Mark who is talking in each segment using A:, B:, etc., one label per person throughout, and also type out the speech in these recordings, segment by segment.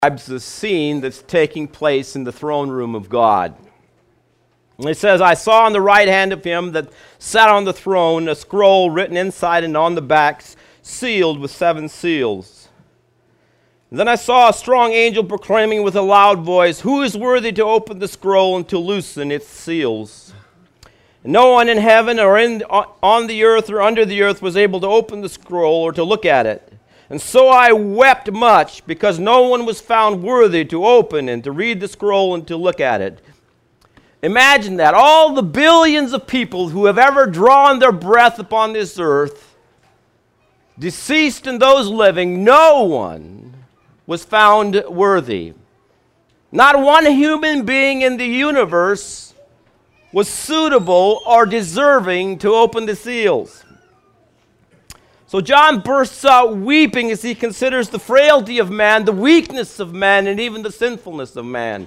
A: describes the scene that's taking place in the throne room of God. And it says, I saw on the right hand of him that sat on the throne a scroll written inside and on the back, sealed with 7 seals. And then I saw a strong angel proclaiming with a loud voice, Who is worthy to open the scroll and to loosen its seals? And no one in heaven or on the earth or under the earth was able to open the scroll or to look at it. And so I wept much, because no one was found worthy to open and to read the scroll and to look at it. Imagine that. All the billions of people who have ever drawn their breath upon this earth, deceased and those living, no one was found worthy. Not one human being in the universe was suitable or deserving to open the seals. So John bursts out weeping as he considers the frailty of man, the weakness of man, and even the sinfulness of man,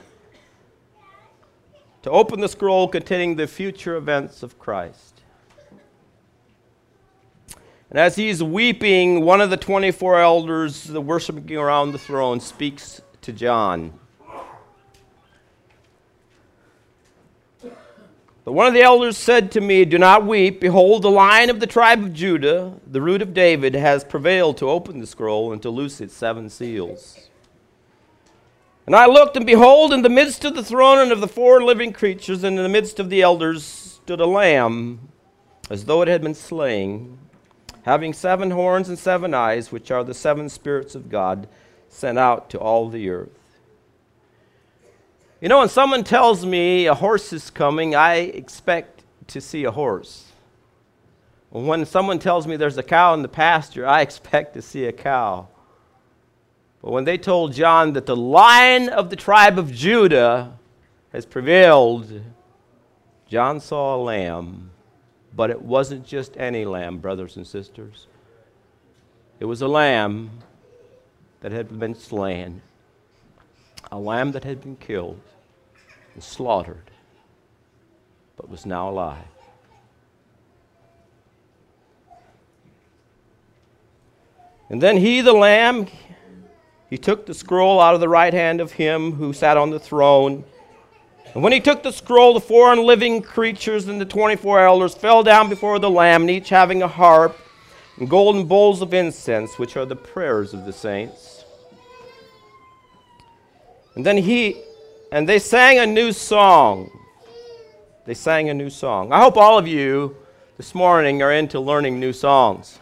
A: to open the scroll containing the future events of Christ. And as he's weeping, one of the 24 elders worshiping around the throne speaks to John. But one of the elders said to me, Do not weep. Behold, the Lion of the tribe of Judah, the root of David, has prevailed to open the scroll and to loose its 7 seals. And I looked, and behold, in the midst of the throne and of the 4 living creatures, and in the midst of the elders, stood a lamb, as though it had been slain, having 7 horns and 7 eyes, which are the 7 spirits of God, sent out to all the earth. You know, when someone tells me a horse is coming, I expect to see a horse. When someone tells me there's a cow in the pasture, I expect to see a cow. But when they told John that the Lion of the tribe of Judah has prevailed, John saw a lamb. But it wasn't just any lamb, brothers and sisters. It was a lamb that had been slain. A lamb that had been killed and slaughtered, but was now alive. And then he, the lamb, he took the scroll out of the right hand of him who sat on the throne. And when he took the scroll, the 4 living creatures and the 24 elders fell down before the Lamb, and each having a harp and golden bowls of incense, which are the prayers of the saints. And then they sang a new song. They sang a new song. I hope all of you this morning are into learning new songs.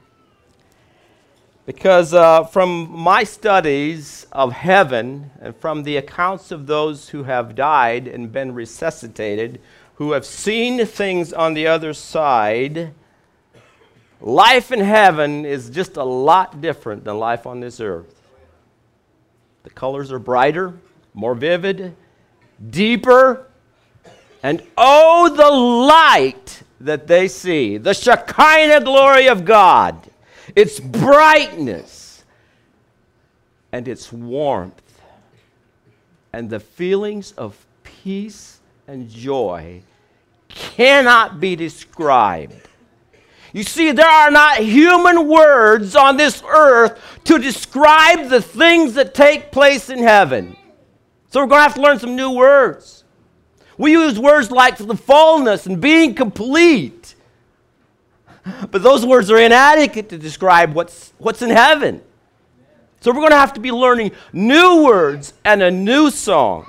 A: Because from my studies of heaven and from the accounts of those who have died and been resuscitated, who have seen things on the other side, life in heaven is just a lot different than life on this earth. The colors are brighter, more vivid, deeper, and oh, the light that they see, the Shekinah glory of God, its brightness and its warmth and the feelings of peace and joy cannot be described. You see, there are not human words on this earth to describe the things that take place in heaven. So we're going to have to learn some new words. We use words like the fullness and being complete. But those words are inadequate to describe what's in heaven. So we're going to have to be learning new words and a new song.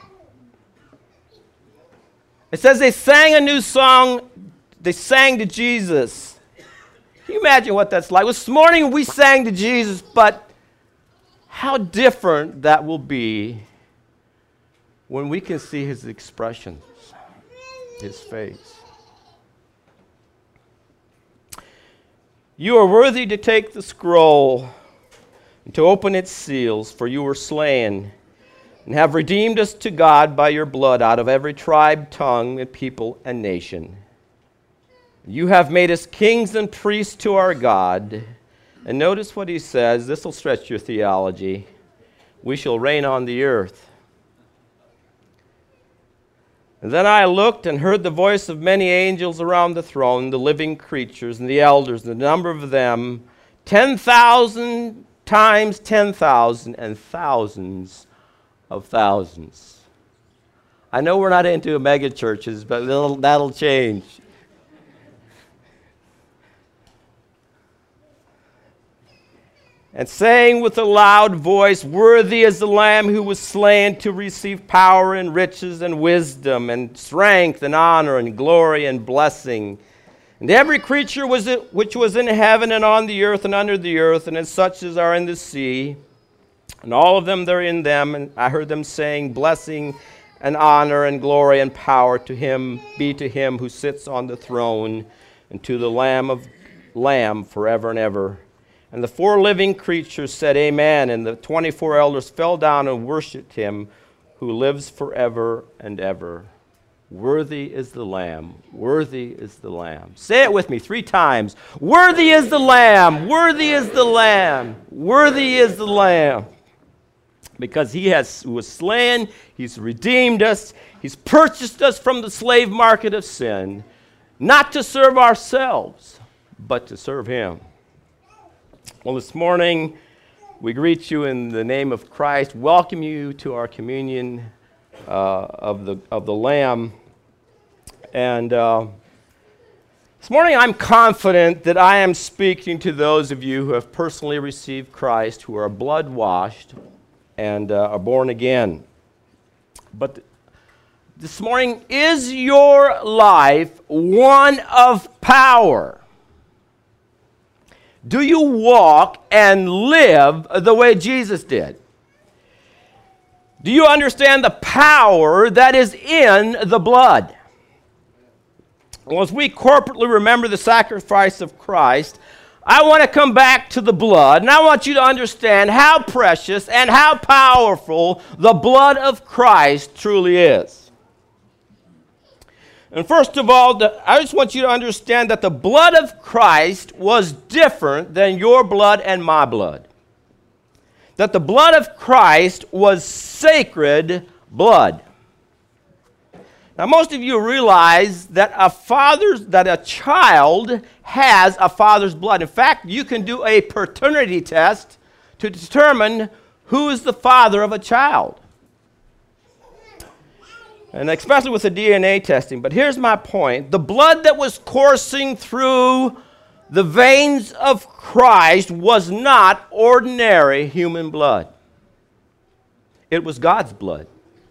A: It says they sang a new song. They sang to Jesus. Can you imagine what that's like? This morning we sang to Jesus, but how different that will be when we can see his expressions, his face. You are worthy to take the scroll and to open its seals, for you were slain and have redeemed us to God by your blood out of every tribe, tongue, and people and nation. You have made us kings and priests to our God. And notice what he says. This will stretch your theology. We shall reign on the earth. And then I looked and heard the voice of many angels around the throne, the living creatures and the elders, and the number of them, 10,000 times 10,000, and thousands of thousands. I know we're not into mega churches, but that'll change. And saying with a loud voice, "Worthy is the Lamb who was slain to receive power and riches and wisdom and strength and honor and glory and blessing. And every creature which was in heaven and on the earth and under the earth, and as such as are in the sea, and all of them that are in them, and I heard them saying, Blessing and honor and glory and power to him who sits on the throne, and to the Lamb forever and ever." And the 4 living creatures said, Amen. And the 24 elders fell down and worshipped him who lives forever and ever. Worthy is the Lamb. Worthy is the Lamb. Say it with me 3 times. Worthy is the Lamb. Worthy is the Lamb. Worthy is the Lamb. Because he was slain, he's redeemed us, he's purchased us from the slave market of sin, not to serve ourselves, but to serve him. Well, this morning, we greet you in the name of Christ, welcome you to our communion of the Lamb. And this morning, I'm confident that I am speaking to those of you who have personally received Christ, who are blood-washed and are born again. But this morning, is your life one of power? Do you walk and live the way Jesus did? Do you understand the power that is in the blood? Well, as we corporately remember the sacrifice of Christ, I want to come back to the blood, and I want you to understand how precious and how powerful the blood of Christ truly is. And first of all, I just want you to understand that the blood of Christ was different than your blood and my blood. That the blood of Christ was sacred blood. Now, most of you realize that a child has a father's blood. In fact, you can do a paternity test to determine who is the father of a child. And especially with the DNA testing. But here's my point. The blood that was coursing through the veins of Christ was not ordinary human blood. It was God's blood.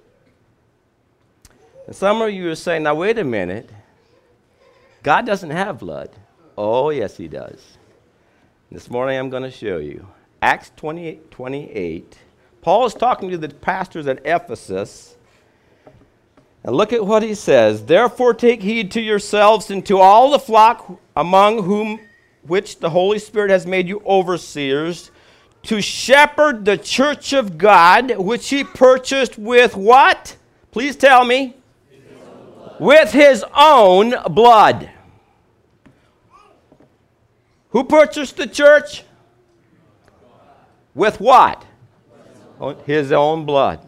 A: And some of you are saying, now wait a minute. God doesn't have blood. Oh, yes, he does. This morning I'm going to show you. Acts 28. Paul is talking to the pastors at Ephesus. And look at what he says. Therefore take heed to yourselves and to all the flock among whom which the Holy Spirit has made you overseers, to shepherd the church of God, which he purchased with what? Please tell me. With his own blood. Who purchased the church? With what? His own blood.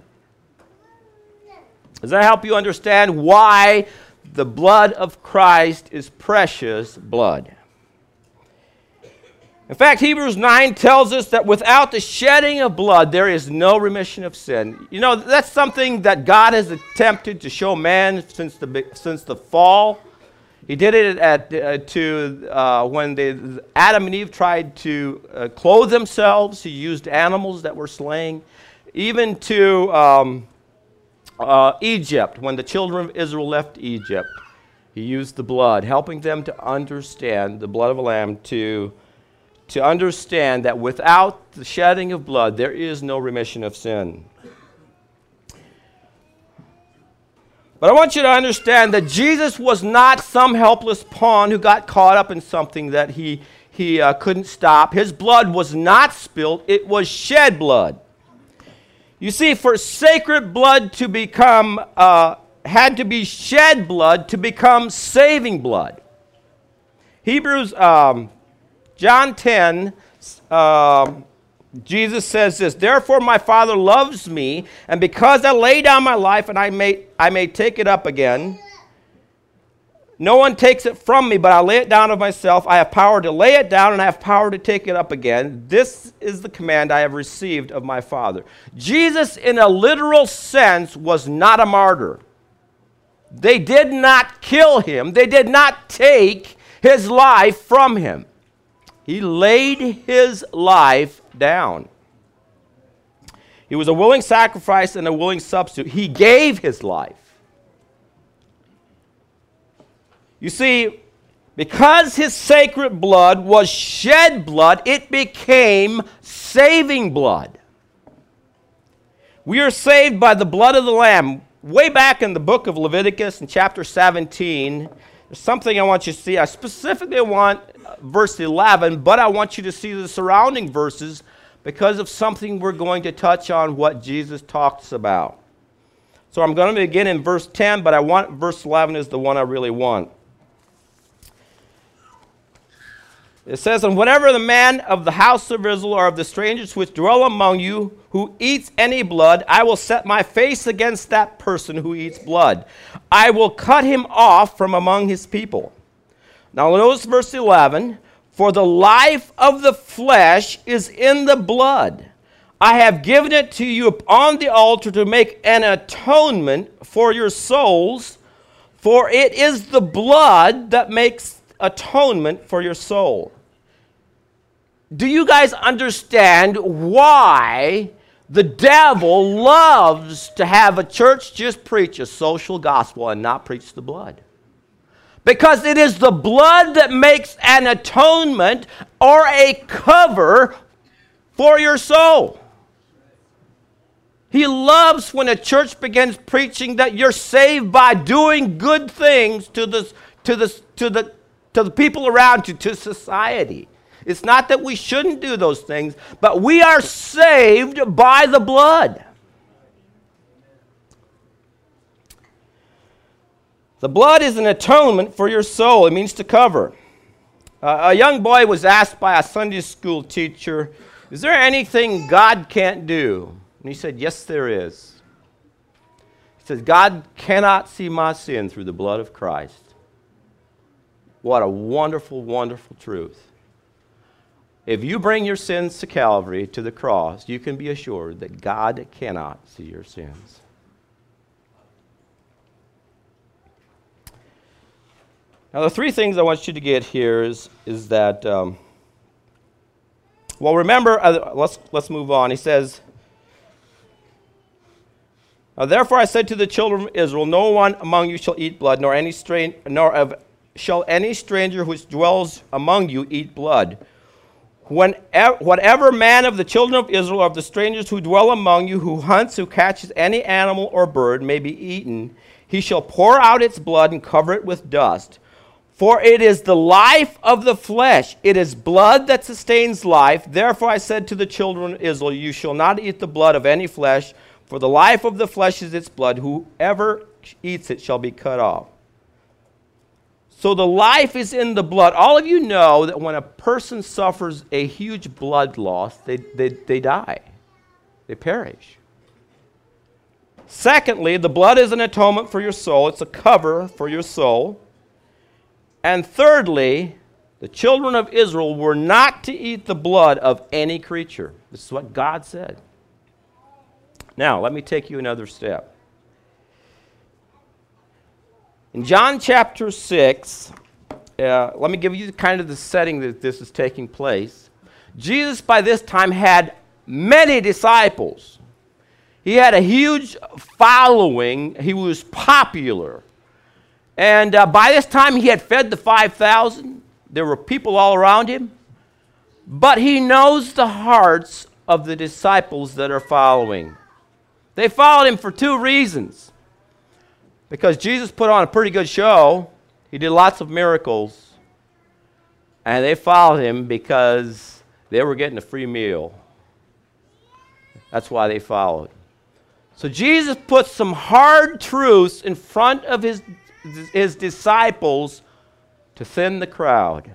A: Does that help you understand why the blood of Christ is precious blood? In fact, Hebrews 9 tells us that without the shedding of blood, there is no remission of sin. You know, that's something that God has attempted to show man since the fall. He did it when Adam and Eve tried to clothe themselves. He used animals that were slain. Even to Egypt, when the children of Israel left Egypt, he used the blood, helping them to understand, the blood of a lamb, to understand that without the shedding of blood, there is no remission of sin. But I want you to understand that Jesus was not some helpless pawn who got caught up in something that he couldn't stop. His blood was not spilled, it was shed blood. You see, for sacred blood to become, had to be shed blood to become saving blood. John 10, Jesus says this, therefore my Father loves me, and because I lay down my life and I may take it up again. No one takes it from me, but I lay it down of myself. I have power to lay it down, and I have power to take it up again. This is the command I have received of my Father. Jesus, in a literal sense, was not a martyr. They did not kill him. They did not take his life from him. He laid his life down. He was a willing sacrifice and a willing substitute. He gave his life. You see, because his sacred blood was shed blood, it became saving blood. We are saved by the blood of the Lamb. Way back in the book of Leviticus in chapter 17, there's something I want you to see. I specifically want verse 11, but I want you to see the surrounding verses because of something we're going to touch on what Jesus talks about. So I'm going to begin in verse 10, but verse 11 is the one I really want. It says, and whenever the man of the house of Israel or of the strangers which dwell among you who eats any blood, I will set my face against that person who eats blood. I will cut him off from among his people. Now notice verse 11. For the life of the flesh is in the blood. I have given it to you upon the altar to make an atonement for your souls, for it is the blood that makes atonement for your soul. Do you guys understand why the devil loves to have a church just preach a social gospel and not preach the blood? Because it is the blood that makes an atonement or a cover for your soul. He loves when a church begins preaching that you're saved by doing good things to the people around you, to society. It's not that we shouldn't do those things, but we are saved by the blood. The blood is an atonement for your soul. It means to cover. A young boy was asked by a Sunday school teacher, is there anything God can't do? And he said, yes, there is. He says, God cannot see my sin through the blood of Christ. What a wonderful, wonderful truth. If you bring your sins to Calvary, to the cross, you can be assured that God cannot see your sins. Now, the three things I want you to get here is that, well, remember, let's move on. He says, therefore I said to the children of Israel, no one among you shall eat blood, shall any stranger which dwells among you eat blood. Whatever man of the children of Israel, or of the strangers who dwell among you, who hunts, who catches any animal or bird, may be eaten, he shall pour out its blood and cover it with dust. For it is the life of the flesh. It is blood that sustains life. Therefore I said to the children of Israel, you shall not eat the blood of any flesh, for the life of the flesh is its blood. Whoever eats it shall be cut off. So the life is in the blood. All of you know that when a person suffers a huge blood loss, they die. They perish. Secondly, the blood is an atonement for your soul. It's a cover for your soul. And thirdly, the children of Israel were not to eat the blood of any creature. This is what God said. Now, let me take you another step. In John chapter 6, let me give you kind of the setting that this is taking place. Jesus, by this time, had many disciples. He had a huge following. He was popular. And by this time, he had fed the 5,000. There were people all around him. But he knows the hearts of the disciples that are following. They followed him for two reasons. Because Jesus put on a pretty good show. He did lots of miracles. And they followed him because they were getting a free meal. That's why they followed. So Jesus put some hard truths in front of his disciples to thin the crowd.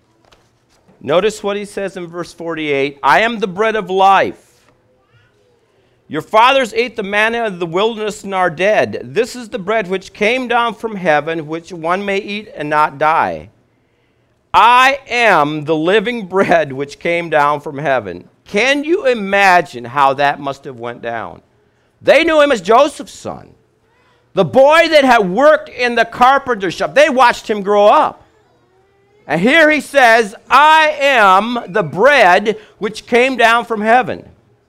A: Notice what he says in verse 48. I am the bread of life. Your fathers ate the manna of the wilderness and are dead. This is the bread which came down from heaven, which one may eat and not die. I am the living bread which came down from heaven. Can you imagine how that must have went down? They knew him as Joseph's son. The boy that had worked in the carpenter shop, they watched him grow up. And here he says, I am the bread which came down from heaven.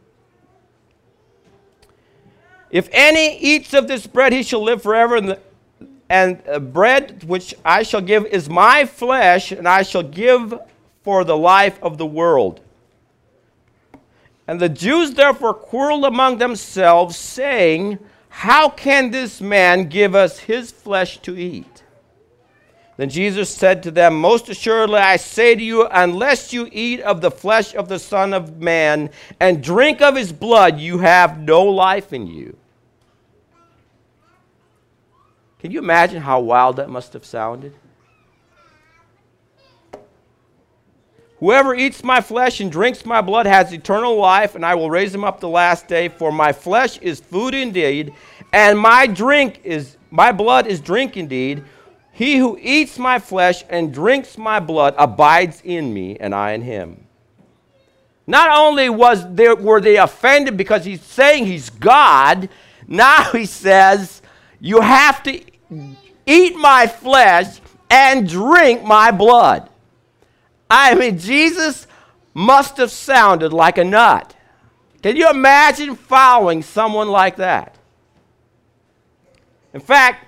A: If any eats of this bread, he shall live forever. And the bread which I shall give is my flesh, and I shall give for the life of the world. And the Jews therefore quarreled among themselves, saying, how can this man give us his flesh to eat? Then Jesus said to them, most assuredly I say to you, unless you eat of the flesh of the Son of Man and drink of his blood, you have no life in you. Can you imagine how wild that must have sounded? Whoever eats my flesh and drinks my blood has eternal life, and I will raise him up the last day. For my flesh is food indeed, and my blood is drink indeed. He who eats my flesh and drinks my blood abides in me, and I in him. Not only were they offended because he's saying he's God, now he says, you have to eat my flesh and drink my blood. I mean, Jesus must have sounded like a nut. Can you imagine following someone like that? In fact,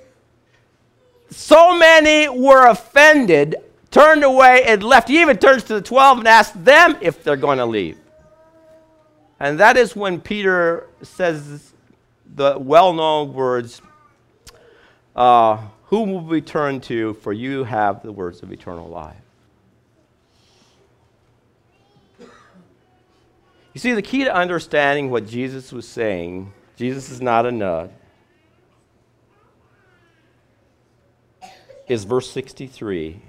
A: so many were offended, turned away, and left. He even turns to the 12 and asks them if they're going to leave. And that is when Peter says the well-known words, whom will we turn to, for you have the words of eternal life. You see, the key to understanding what Jesus was saying, Jesus is not a nut, is verse 63.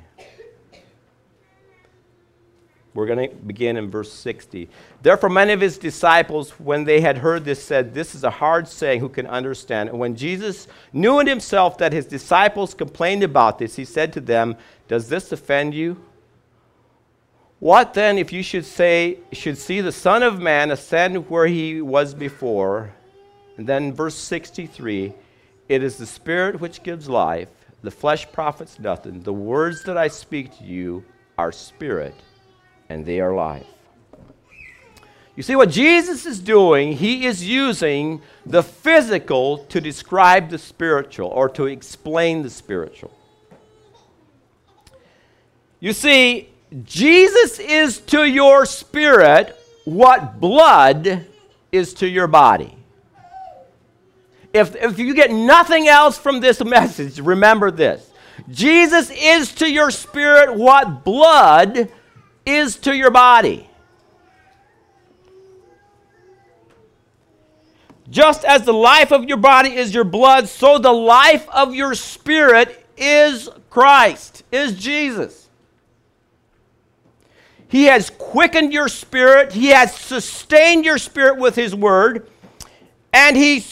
A: We're going to begin in verse 60. Therefore, many of his disciples, when they had heard this, said, this is a hard saying, who can understand? And when Jesus knew in himself that his disciples complained about this, he said to them, does this offend you? What then if you should see the Son of Man ascend where he was before? And then verse 63, it is the Spirit which gives life, the flesh profits nothing. The words that I speak to you are spirit, and they are life. You see what Jesus is doing, he is using the physical to describe the spiritual, or to explain the spiritual. You see, Jesus is to your spirit what blood is to your body. If you get nothing else from this message, remember this. Jesus is to your spirit what blood is to your body. Just as the life of your body is your blood, so the life of your spirit is Christ, is Jesus. He has quickened your spirit. He has sustained your spirit with his word. And he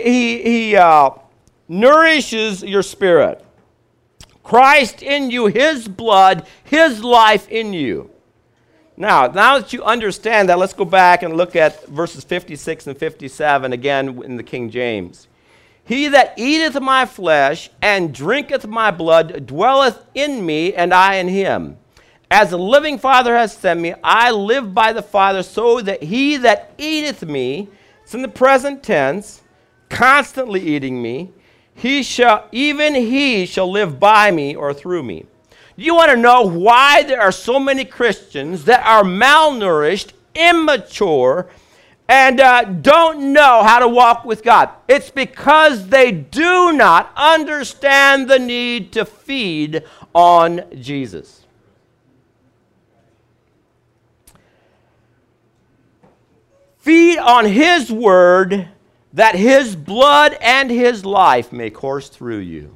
A: nourishes your spirit. Christ in you, his blood, his life in you. Now that you understand that, let's go back and look at verses 56 and 57 again in the King James. He that eateth my flesh and drinketh my blood dwelleth in me, and I in him. As the living Father has sent me, I live by the Father, so that he that eateth me, it's in the present tense, constantly eating me, he shall live by me or through me. You want to know why there are so many Christians that are malnourished, immature, and don't know how to walk with God? It's because they do not understand the need to feed on Jesus. Feed on his word, that his blood and his life may course through you.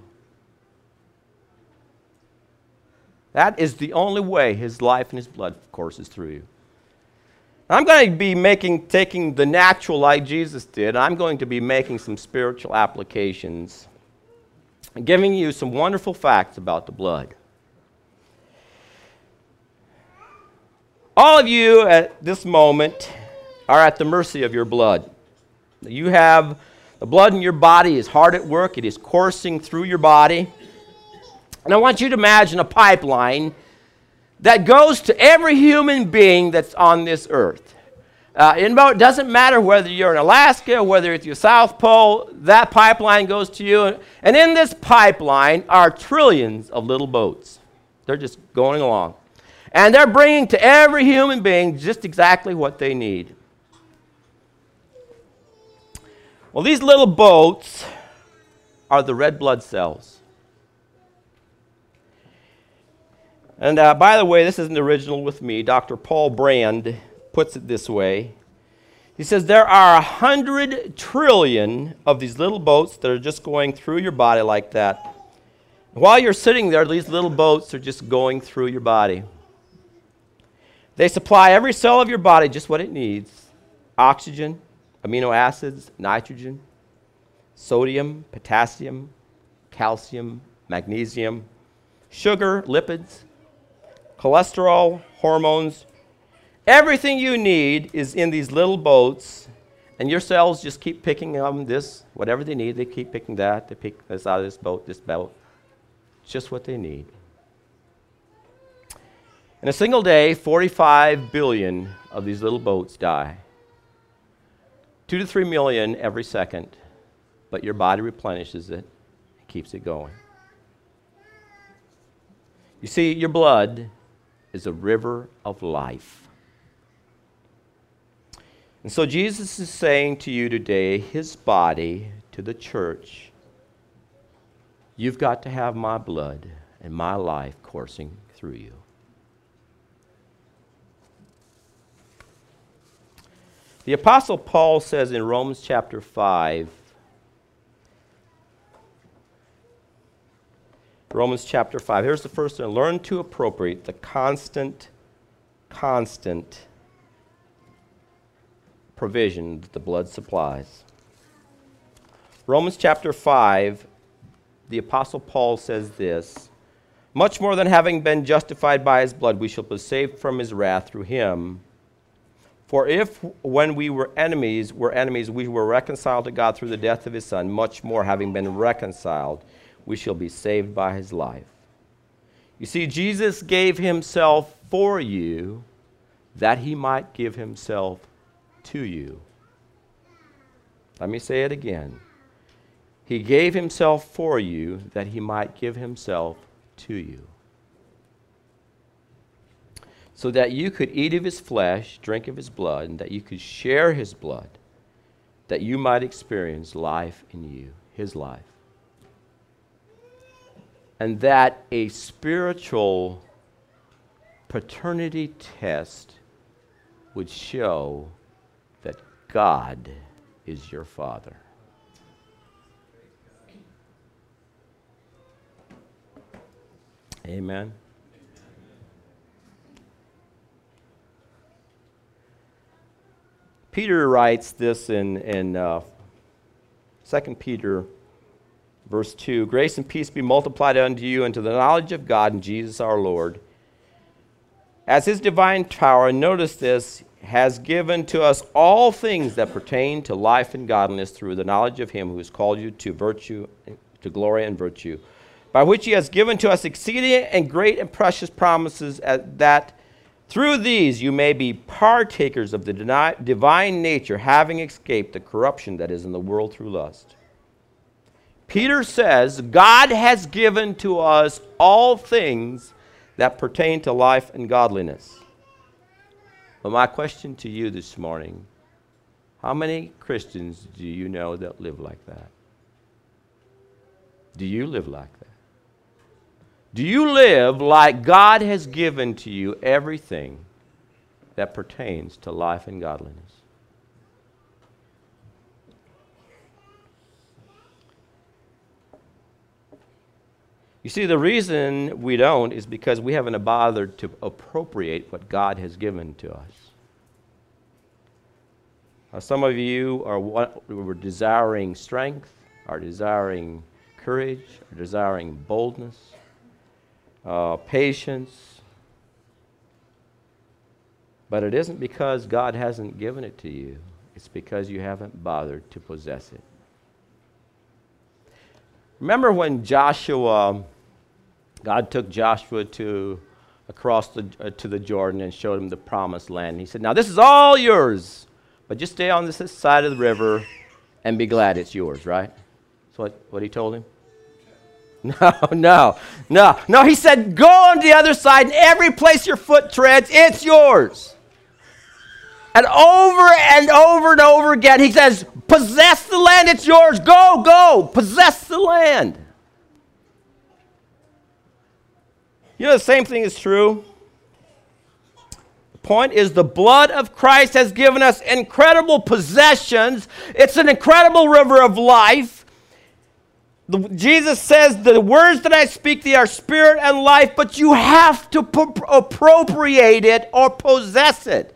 A: That is the only way his life and his blood courses through you. I'm going to be taking the natural like Jesus did, and I'm going to be making some spiritual applications, and giving you some wonderful facts about the blood. All of you at this moment are at the mercy of your blood. You have the blood in your body is hard at work. It is coursing through your body. And I want you to imagine a pipeline that goes to every human being that's on this earth. It doesn't matter whether you're in Alaska, whether it's your South Pole, that pipeline goes to you. And in this pipeline are trillions of little boats. They're just going along. And they're bringing to every human being just exactly what they need. Well, these little boats are the red blood cells. And by the way, this isn't original with me. Dr. Paul Brand puts it this way. He says there are 100 trillion of these little boats that are just going through your body like that. While you're sitting there, these little boats are just going through your body. They supply every cell of your body just what it needs. Oxygen, amino acids, nitrogen, sodium, potassium, calcium, magnesium, sugar, lipids, cholesterol, hormones. Everything you need is in these little boats, and your cells just keep picking up this, whatever they need, they keep picking that. They pick this out of this boat, this boat. It's just what they need. In a single day, 45 billion of these little boats die. 2 to 3 million every second, but your body replenishes it and keeps it going. You see, your blood is a river of life. And so Jesus is saying to you today, his body, to the church, you've got to have my blood and my life coursing through you. The Apostle Paul says in Romans chapter 5, here's the first one. Learn to appropriate the constant provision that the blood supplies. Romans chapter 5, the Apostle Paul says this, much more than having been justified by his blood, we shall be saved from his wrath through him. For if, when we were enemies, we were reconciled to God through the death of his Son, much more, having been reconciled, we shall be saved by his life. You see, Jesus gave himself for you that he might give himself to you. Let me say it again. He gave himself for you that he might give himself to you, so that you could eat of his flesh, drink of his blood, and that you could share his blood, that you might experience life in you, his life. And that a spiritual paternity test would show that God is your Father. Amen. Peter writes this in 2 Peter verse 2, grace and peace be multiplied unto you and to the knowledge of God and Jesus our Lord. As his divine power, notice this, has given to us all things that pertain to life and godliness through the knowledge of him who has called you to virtue, to glory and virtue, by which he has given to us exceeding and great and precious promises, that through these you may be partakers of the divine nature, having escaped the corruption that is in the world through lust. Peter says, God has given to us all things that pertain to life and godliness. But my question to you this morning, how many Christians do you know that live like that? Do you live like that? Do you live like God has given to you everything that pertains to life and godliness? You see, the reason we don't is because we haven't bothered to appropriate what God has given to us. Some of you were desiring strength, are desiring courage, are desiring boldness, patience. But it isn't because God hasn't given it to you. It's because you haven't bothered to possess it. Remember when God took Joshua across to the Jordan and showed him the promised land. He said, now this is all yours, but just stay on this side of the river and be glad it's yours, right? That's what he told him? No. He said, go on the other side, and every place your foot treads, it's yours. And over again, he says, possess the land, it's yours. Go, possess the land. You know, the same thing is true. The point is, the blood of Christ has given us incredible possessions. It's an incredible river of life. Jesus says, the words that I speak, they are spirit and life, but you have to appropriate it or possess it.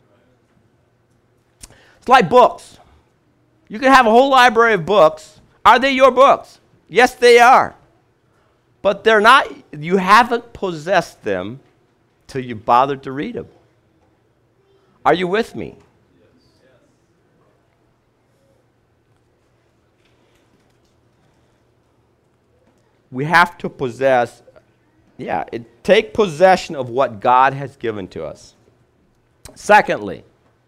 A: It's like books. You can have a whole library of books. Are they your books? Yes, they are. But they're not, you haven't possessed them till you bothered to read them. Are you with me? We have to possess, take possession of what God has given to us. Secondly,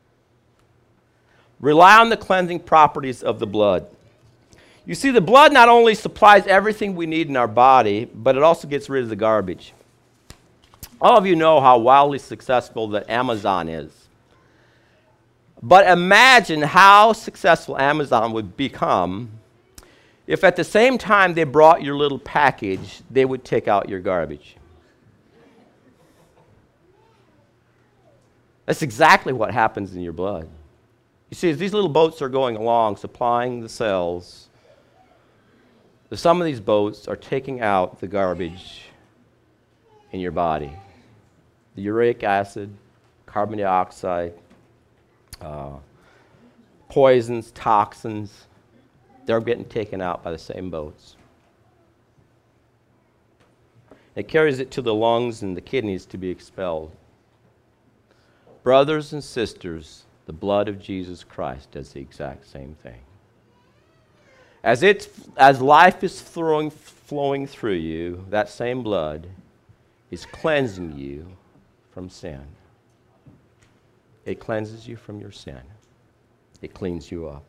A: rely on the cleansing properties of the blood. You see, the blood not only supplies everything we need in our body, but it also gets rid of the garbage. All of you know how wildly successful that Amazon is. But imagine how successful Amazon would become if at the same time they brought your little package, they would take out your garbage. That's exactly what happens in your blood. You see, as these little boats are going along, supplying the cells, some of these boats are taking out the garbage in your body. The uric acid, carbon dioxide, poisons, toxins, they're getting taken out by the same boats. It carries it to the lungs and the kidneys to be expelled. Brothers and sisters, the blood of Jesus Christ does the exact same thing. As life is flowing through you, that same blood is cleansing you from sin. It cleanses you from your sin. It cleans you up.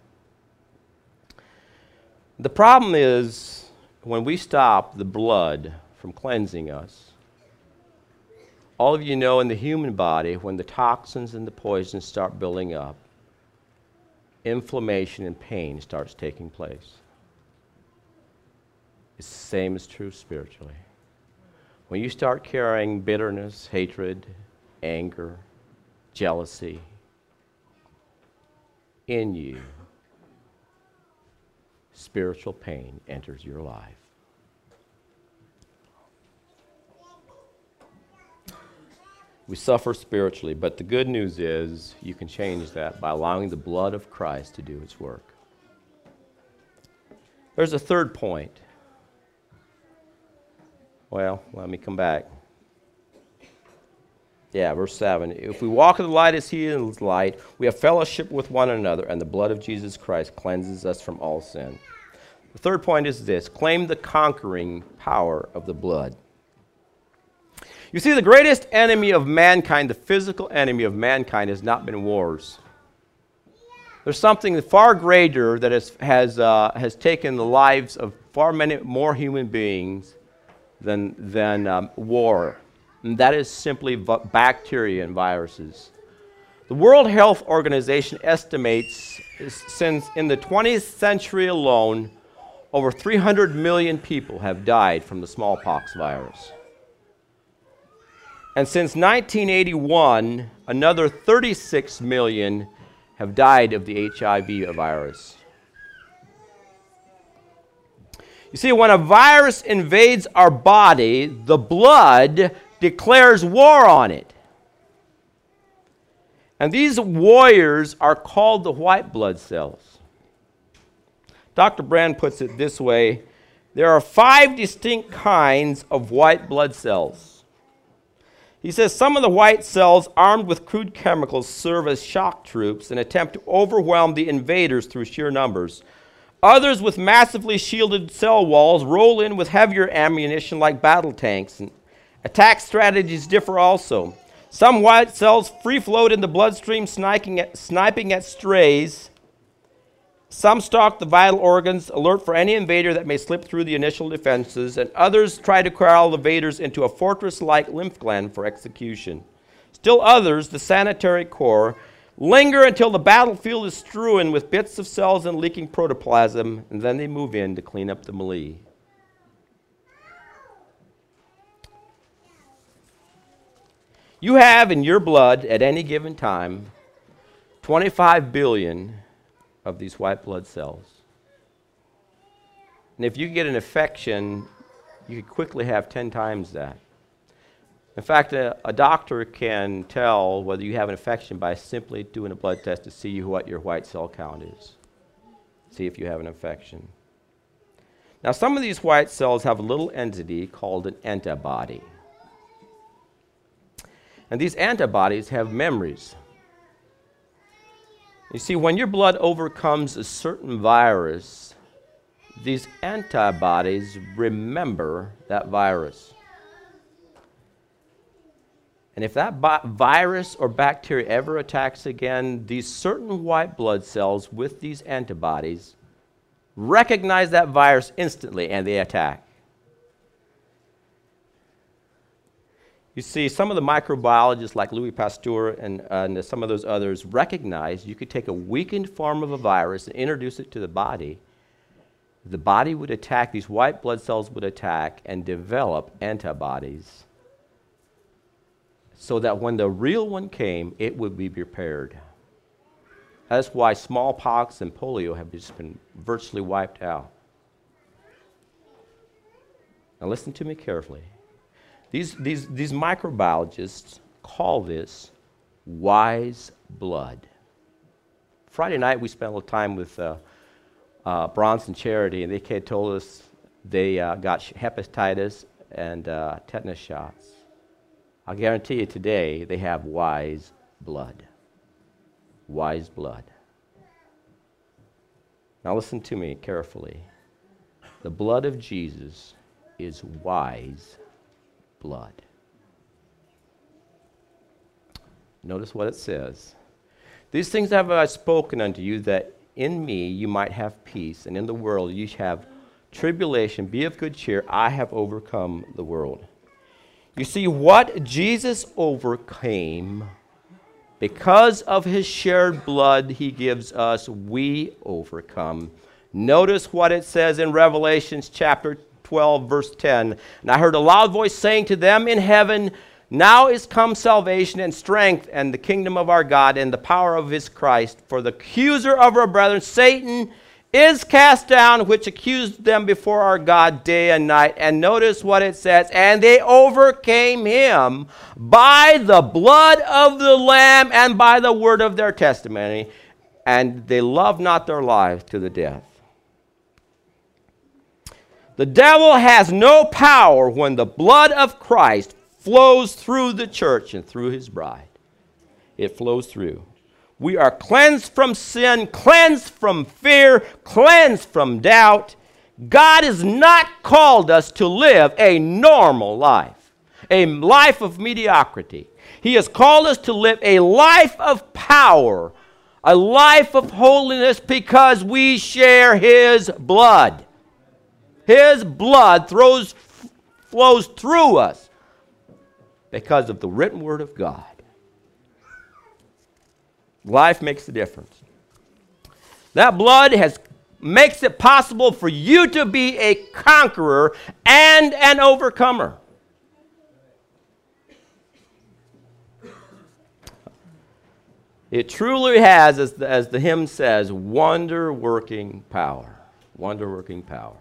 A: The problem is, when we stop the blood from cleansing us, all of you know in the human body, when the toxins and the poisons start building up, inflammation and pain starts taking place. It's the same is true spiritually. When you start carrying bitterness, hatred, anger, jealousy in you, spiritual pain enters your life. We suffer spiritually, but the good news is you can change that by allowing the blood of Christ to do its work. There's a third point. Well, let me come back. Verse 7. If we walk in the light as he is light, we have fellowship with one another, and the blood of Jesus Christ cleanses us from all sin. The third point is this: claim the conquering power of the blood. You see, the greatest enemy of mankind, the physical enemy of mankind, has not been wars. There's something far greater that has taken the lives of far many more human beings than war. And that is simply bacteria and viruses. The World Health Organization estimates since in the 20th century alone, over 300 million people have died from the smallpox virus. And since 1981, another 36 million have died of the HIV virus. You see, when a virus invades our body, the blood declares war on it. And these warriors are called the white blood cells. Dr. Brand puts it this way: there are 5 distinct kinds of white blood cells. He says some of the white cells, armed with crude chemicals, serve as shock troops and attempt to overwhelm the invaders through sheer numbers. Others, with massively shielded cell walls, roll in with heavier ammunition like battle tanks. And attack strategies differ also. Some white cells free float in the bloodstream, sniping at strays. Some stalk the vital organs, alert for any invader that may slip through the initial defenses, and others try to corral the invaders into a fortress-like lymph gland for execution. Still others, the sanitary corps, linger until the battlefield is strewn with bits of cells and leaking protoplasm, and then they move in to clean up the melee. You have in your blood at any given time 25 billion of these white blood cells. And if you get an infection, you could quickly have 10 times that. In fact, a doctor can tell whether you have an infection by simply doing a blood test to see what your white cell count is. See if you have an infection. Now, some of these white cells have a little entity called an antibody. And these antibodies have memories. You see, when your blood overcomes a certain virus, these antibodies remember that virus. And if that virus or bacteria ever attacks again, these certain white blood cells with these antibodies recognize that virus instantly and they attack. You see, some of the microbiologists like Louis Pasteur and some of those others recognize you could take a weakened form of a virus and introduce it to the body. The body would attack, these white blood cells would attack and develop antibodies so that when the real one came, it would be prepared. That's why smallpox and polio have just been virtually wiped out. Now listen to me carefully. These microbiologists call this wise blood. Friday night we spent a little time with Bronson Charity, and they told us they got hepatitis and tetanus shots. I'll guarantee you today they have wise blood. Wise blood. Now listen to me carefully. The blood of Jesus is wise blood. Notice what it says. These things have I spoken unto you, that in me you might have peace, and in the world you have tribulation. Be of good cheer, I have overcome the world. You see, what Jesus overcame, because of his shared blood he gives us, we overcome. Notice what it says in Revelation chapter 12, verse 10. And I heard a loud voice saying to them in heaven, now is come salvation and strength and the kingdom of our God and the power of his Christ. For the accuser of our brethren, Satan, is cast down, which accused them before our God day and night. And notice what it says, and they overcame him by the blood of the Lamb and by the word of their testimony. And they loved not their lives to the death. The devil has no power when the blood of Christ flows through the church and through his bride. It flows through. We are cleansed from sin, cleansed from fear, cleansed from doubt. God has not called us to live a normal life, a life of mediocrity. He has called us to live a life of power, a life of holiness, because we share his blood. His blood flows through us because of the written word of God. Life makes a difference. That blood makes it possible for you to be a conqueror and an overcomer. It truly has, as the hymn says, wonder-working power. Wonder-working power.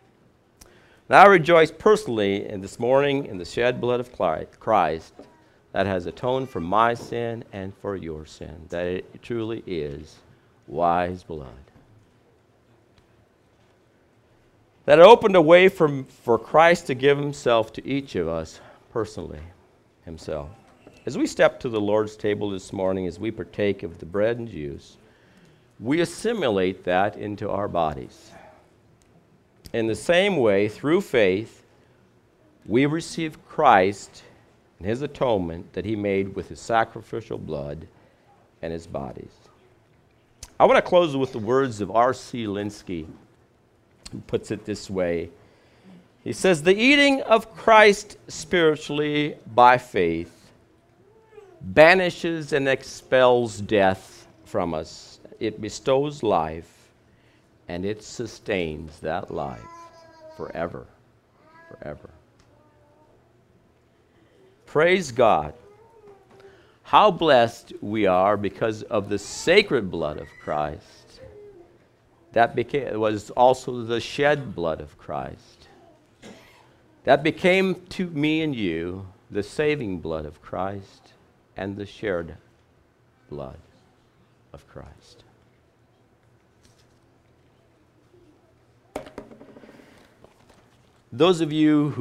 A: Now I rejoice personally in this morning in the shed blood of Christ, that has atoned for my sin and for your sin, that it truly is wise blood. That it opened a way for Christ to give himself to each of us personally, himself. As we step to the Lord's table this morning, as we partake of the bread and juice, we assimilate that into our bodies. In the same way, through faith, we receive Christ and his atonement that he made with his sacrificial blood and his bodies. I want to close with the words of R.C. Linsky, who puts it this way. He says, "The eating of Christ spiritually by faith banishes and expels death from us. It bestows life, and it sustains that life forever, forever." Praise God. How blessed we are because of the sacred blood of Christ. That was also the shed blood of Christ. That became to me and you the saving blood of Christ and the shared blood of Christ. Those of you who